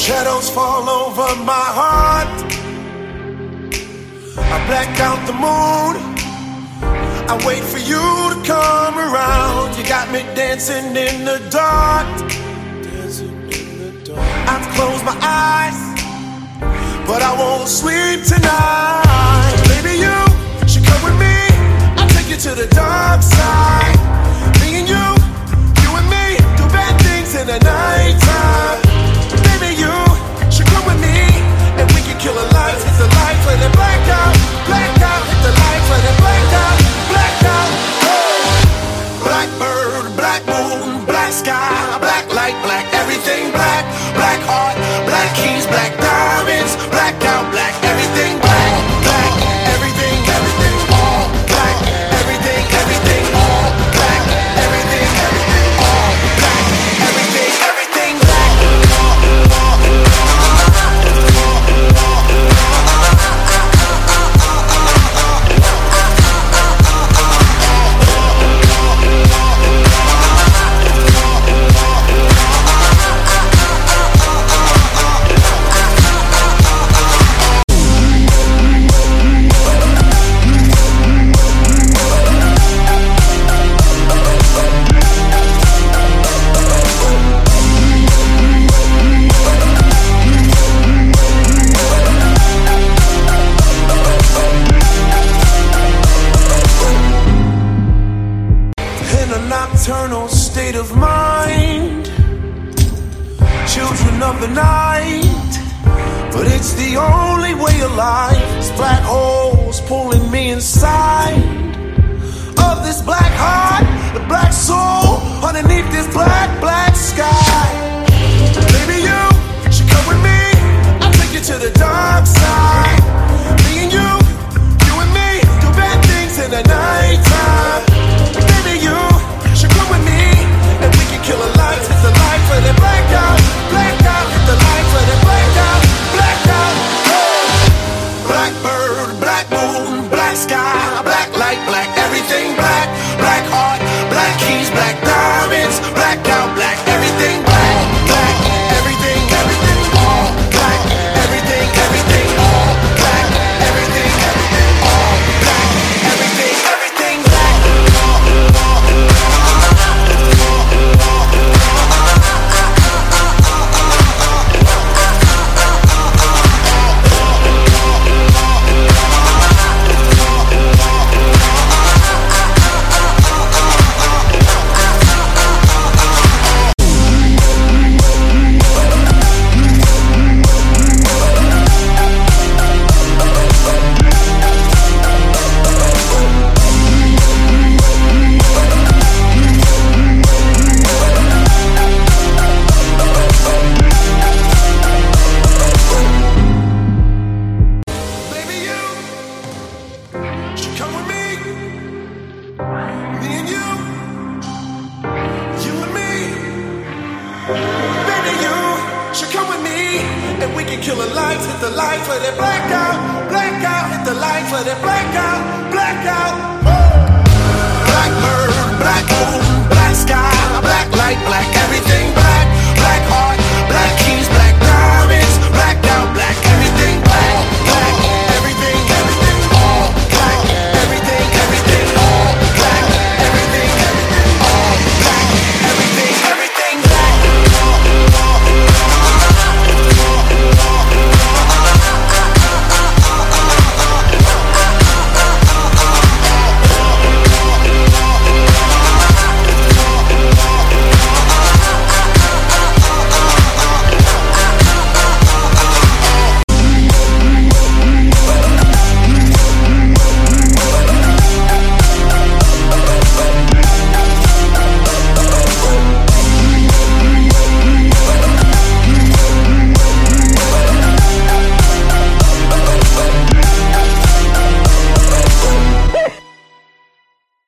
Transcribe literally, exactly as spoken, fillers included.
Shadows fall over my heart. I black out the moon. I wait for you to come around. You got me dancing in the dark. I've closed my eyes, but I won't sleep tonight. Baby, you should come with me. I'll take you to the dark side. Me and you, you and me, do bad things in the nighttime. Baby, you should come with me, and we can kill the lights, hit the lights, let it black out, black out, hit the lights, let it black out, black out. Oh. Blackbird, black moon, black sky, black light, black everything, black, black heart, black keys, black diamonds, black out, black everything, black, black everything, everything, all black, everything, everything, all black, everything, everything, all black, everything, everything, black. Nocturnal state of mind, children of the night, but it's the only way of life. It's black holes pulling me inside of this black heart, the black soul underneath this black, black sky. Baby, you should come with me. I'll take you to the dark side. Me and you, you and me, do bad things in the nighttime. Baby, you should come with me, and we can kill the lights, hit the lights, let it black out, black out, hit the lights, let it black out, black out. Oh. Blackbird, black moon, black sky, black light, black everything, black, black heart, black keys, black diamonds, black out, black everything, black, black everything, everything, all black, everything, everything, all black, everything, everything, all black, everything, everything, black. Kill the lights, hit the lights, let it black out, black out, hit the lights, let it black out.